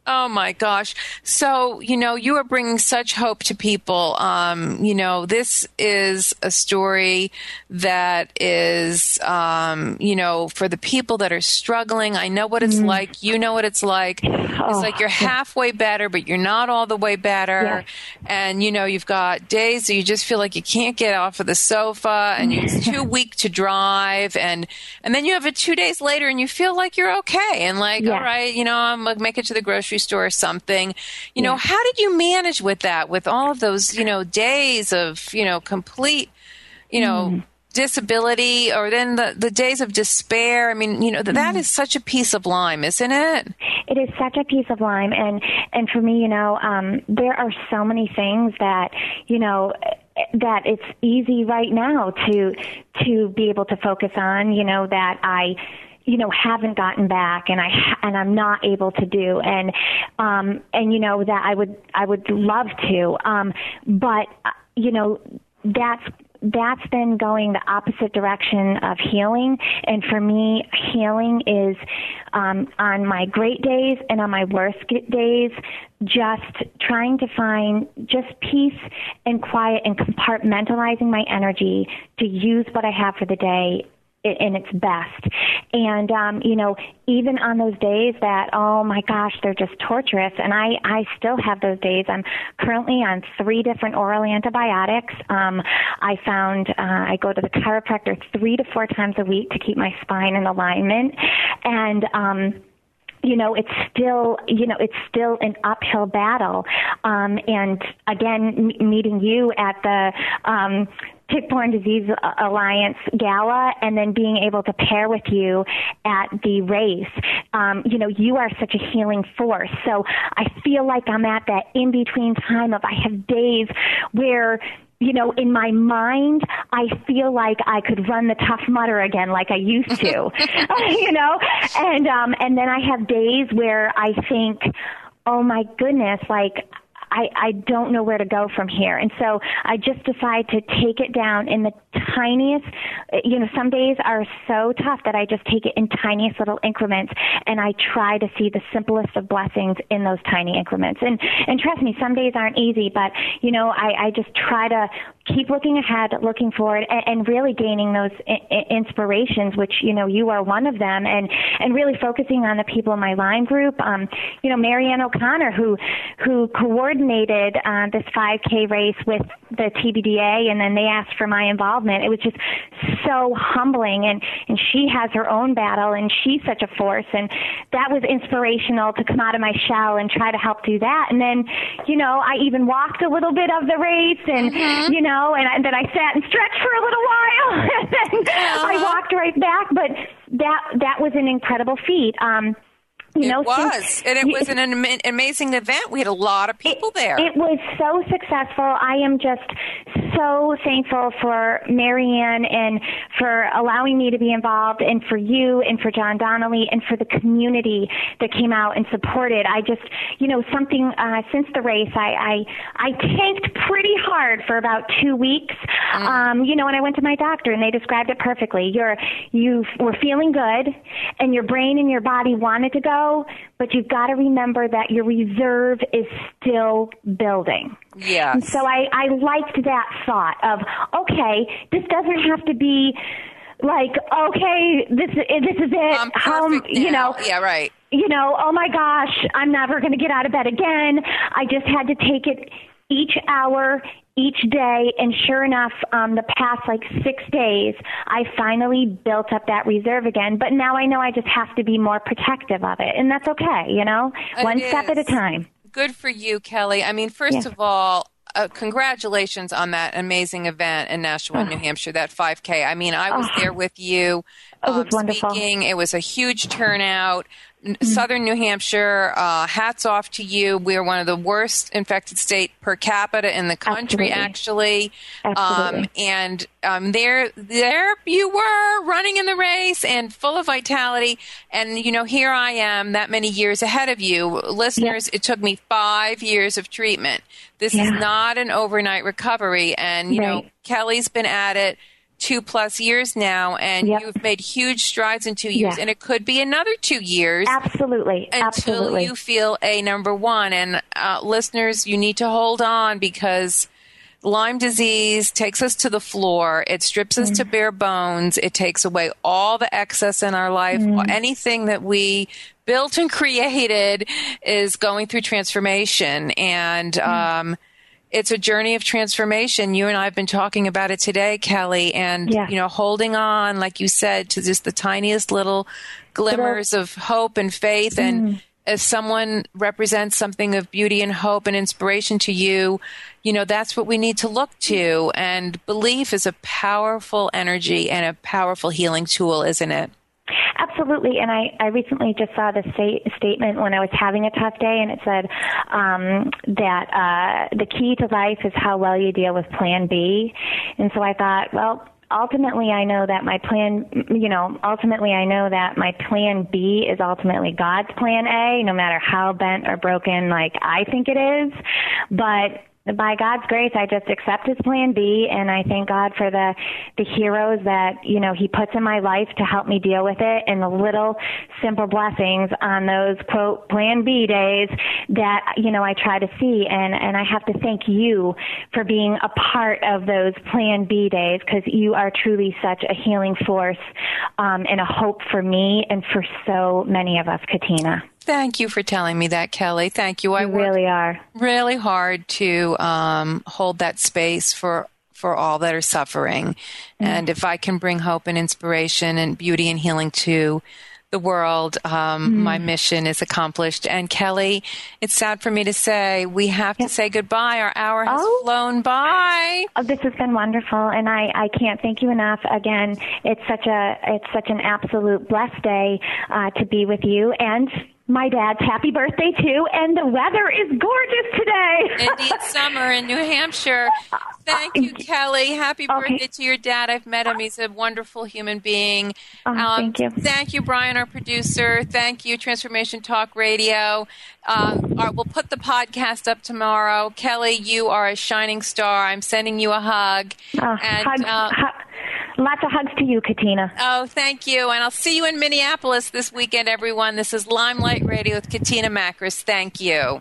Oh my gosh. So, you are bringing such hope to people. This is a story that is, for the people that are struggling. I know what it's like. You know what it's like. It's like you're halfway better, but you're not all the way better. Yeah. And, you've got days that you just feel like you can't get off of the sofa and it's too weak to drive. And then you have it 2 days later and you feel like you're okay. And all right, I'm like, make it to the grocery store or something. How did you manage with that, with all of those, days of, complete, disability, or then the days of despair? I mean, that is such a piece of Lyme, isn't it? It is such a piece of Lyme. And for me, there are so many things that, that it's easy right now to be able to focus on, that I haven't gotten back and I'm not able to do. And that I would love to. But that's been going the opposite direction of healing. And for me, healing is, on my great days and on my worst days, just trying to find just peace and quiet and compartmentalizing my energy to use what I have for the day in its best. And, even on those days that, oh my gosh, they're just torturous. And I still have those days. I'm currently on 3 different oral antibiotics. I found, I go to the chiropractor 3 to 4 times a week to keep my spine in alignment. And, it's still an uphill battle. And again, meeting you at the, Tick-Borne Disease Alliance Gala, and then being able to pair with you at the race. You are such a healing force. So I feel like I'm at that in-between time of I have days where, in my mind, I feel like I could run the Tough Mudder again like I used to, and then I have days where I think, oh my goodness, like, I don't know where to go from here. And so I just decide to take it down in the tiniest, some days are so tough that I just take it in tiniest little increments, and I try to see the simplest of blessings in those tiny increments. And trust me, some days aren't easy, but, I just try to keep looking ahead, looking forward, and really gaining those inspirations, which, you are one of them, and really focusing on the people in my Lyme group. Marianne O'Connor, who coordinated this 5K race with the TBDA, and then they asked for my involvement. It was just so humbling, and she has her own battle, and she's such a force, and that was inspirational to come out of my shell and try to help do that. And then, I even walked a little bit of the race, and, and then I sat and stretched for a little while, and then I walked right back, but that was an incredible feat. It was an amazing event. We had a lot of people there. It was so successful. I am just so thankful for Marianne and for allowing me to be involved, and for you and for John Donnelly and for the community that came out and supported. I just, something since the race, I tanked pretty hard for about 2 weeks. And I went to my doctor and they described it perfectly. You were feeling good and your brain and your body wanted to go, but you've got to remember that your reserve is still building. Yeah. And so I liked that thought of, okay, this doesn't have to be like, okay, this is it. Yeah, right. Oh my gosh, I'm never going to get out of bed again. I just had to take it each hour, each day, and sure enough, the past 6 days, I finally built up that reserve again. But now I know I just have to be more protective of it, and that's okay, one step at a time. Good for you, Kelly. I mean, first of all, congratulations on that amazing event in Nashua, New Hampshire, that 5K. I mean, I was there with you. It was wonderful. Speaking. It was a huge turnout. Southern New Hampshire, hats off to you. We are one of the worst infected state per capita in the country, actually. Absolutely. There you were running in the race and full of vitality. And, here I am that many years ahead of you. Listeners, It took me 5 years of treatment. This is not an overnight recovery. And, Kelly's been at it 2+ years now, and you've made huge strides in 2 years, and it could be another 2 years. Absolutely. Until you feel a number one. And listeners, you need to hold on, because Lyme disease takes us to the floor. It strips us to bare bones. It takes away all the excess in our life. Anything that we built and created is going through transformation. And it's a journey of transformation. You and I have been talking about it today, Kelly, and, holding on, like you said, to just the tiniest little glimmers of hope and faith. And if someone represents something of beauty and hope and inspiration to you, that's what we need to look to. And belief is a powerful energy and a powerful healing tool, isn't it? Absolutely. And I recently just saw this statement when I was having a tough day, and it said that the key to life is how well you deal with plan B. And so I thought, well, ultimately I know that my plan B is ultimately God's plan A, no matter how bent or broken like I think it is. But by God's grace, I just accept his plan B, and I thank God for the heroes that, he puts in my life to help me deal with it, and the little simple blessings on those, quote, plan B days that, I try to see. And I have to thank you for being a part of those plan B days, because you are truly such a healing force and a hope for me and for so many of us, Katina. Thank you for telling me that, Kelly. Thank you. I really are really hard to hold that space for all that are suffering. And if I can bring hope and inspiration and beauty and healing to the world, my mission is accomplished. And Kelly, it's sad for me to say, we have to say goodbye. Our hour has flown by. Oh, this has been wonderful, and I can't thank you enough. Again, it's such an absolute blessed day to be with you, and my dad's happy birthday, too, and the weather is gorgeous today. Indeed, summer in New Hampshire. Thank you, Kelly. Happy birthday to your dad. I've met him. He's a wonderful human being. Thank you. Thank you, Brian, our producer. Thank you, Transformation Talk Radio. We'll put the podcast up tomorrow. Kelly, you are a shining star. I'm sending you a hug. Lots of hugs to you, Katina. Oh, thank you. And I'll see you in Minneapolis this weekend, everyone. This is Limelight Radio with Katina Makris. Thank you.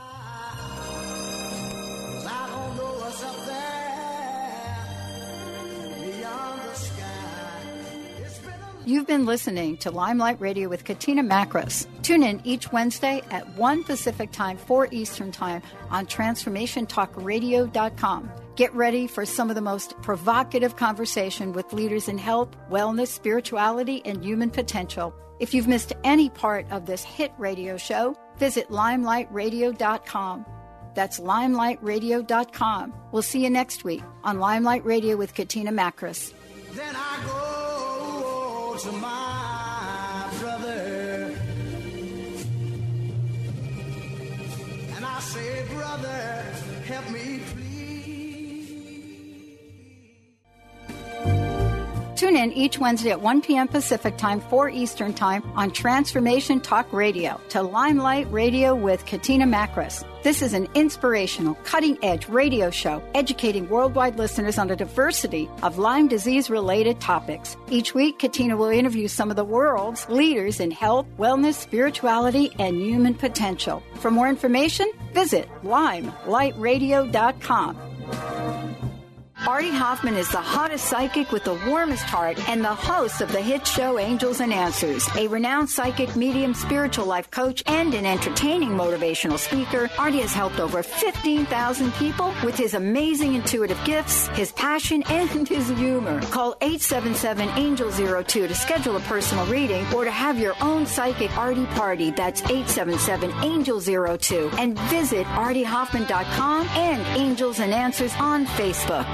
You've been listening to Limelight Radio with Katina Makris. Tune in each Wednesday at 1 Pacific Time, 4 Eastern Time on TransformationTalkRadio.com. Get ready for some of the most provocative conversation with leaders in health, wellness, spirituality, and human potential. If you've missed any part of this hit radio show, visit LimelighRadio.com. That's LimelighRadio.com. We'll see you next week on Limelight Radio with Katina Makris. Then I go to my brother and I say, brother, help me please. Tune in each Wednesday at 1 p.m. Pacific Time, 4 Eastern Time on Transformation Talk Radio to Limelight Radio with Katina Makris. This is an inspirational, cutting-edge radio show educating worldwide listeners on a diversity of Lyme disease-related topics. Each week, Katina will interview some of the world's leaders in health, wellness, spirituality, and human potential. For more information, visit LimelighRadio.com. Artie Hoffman is the hottest psychic with the warmest heart and the host of the hit show Angels and Answers. A renowned psychic, medium, spiritual life coach, and an entertaining motivational speaker, Artie has helped over 15,000 people with his amazing intuitive gifts, his passion, and his humor. Call 877-ANGEL-02 to schedule a personal reading or to have your own psychic Artie party. That's 877-ANGEL-02. And visit ArtieHoffman.com and Angels and Answers on Facebook.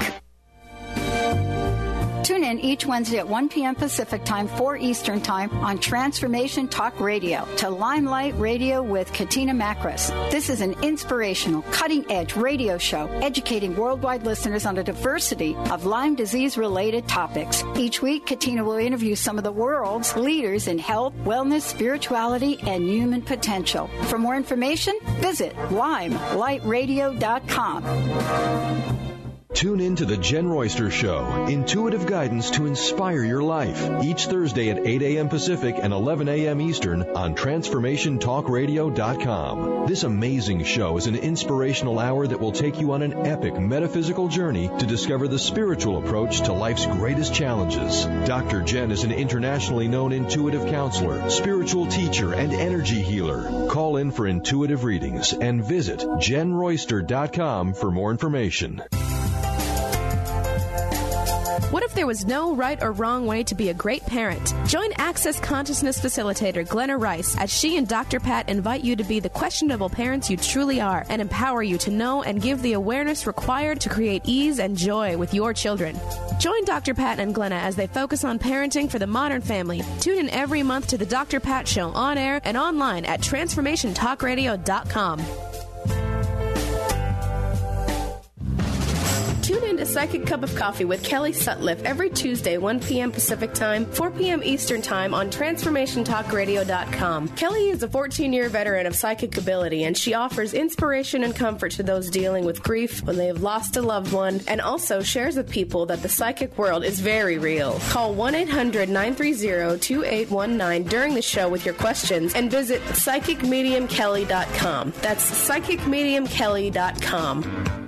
Tune in each Wednesday at 1 p.m. Pacific Time, 4 Eastern Time on Transformation Talk Radio to Limelight Radio with Katina Makris. This is an inspirational, cutting-edge radio show educating worldwide listeners on a diversity of Lyme disease-related topics. Each week, Katina will interview some of the world's leaders in health, wellness, spirituality, and human potential. For more information, visit LimelighRadio.com. Tune in to The Jen Royster Show, intuitive guidance to inspire your life, each Thursday at 8 a.m. Pacific and 11 a.m. Eastern on TransformationTalkRadio.com. This amazing show is an inspirational hour that will take you on an epic metaphysical journey to discover the spiritual approach to life's greatest challenges. Dr. Jen is an internationally known intuitive counselor, spiritual teacher, and energy healer. Call in for intuitive readings and visit JenRoyster.com for more information. What if there was no right or wrong way to be a great parent? Join Access Consciousness Facilitator Glenna Rice as she and Dr. Pat invite you to be the questionable parents you truly are and empower you to know and give the awareness required to create ease and joy with your children. Join Dr. Pat and Glenna as they focus on parenting for the modern family. Tune in every month to the Dr. Pat Show on air and online at TransformationTalkRadio.com. Tune in to Psychic Cup of Coffee with Kelly Sutliff every Tuesday, 1 p.m. Pacific Time, 4 p.m. Eastern Time on TransformationTalkRadio.com. Kelly is a 14-year veteran of psychic ability, and she offers inspiration and comfort to those dealing with grief when they have lost a loved one, and also shares with people that the psychic world is very real. Call 1-800-930-2819 during the show with your questions and visit PsychicMediumKelly.com. That's PsychicMediumKelly.com.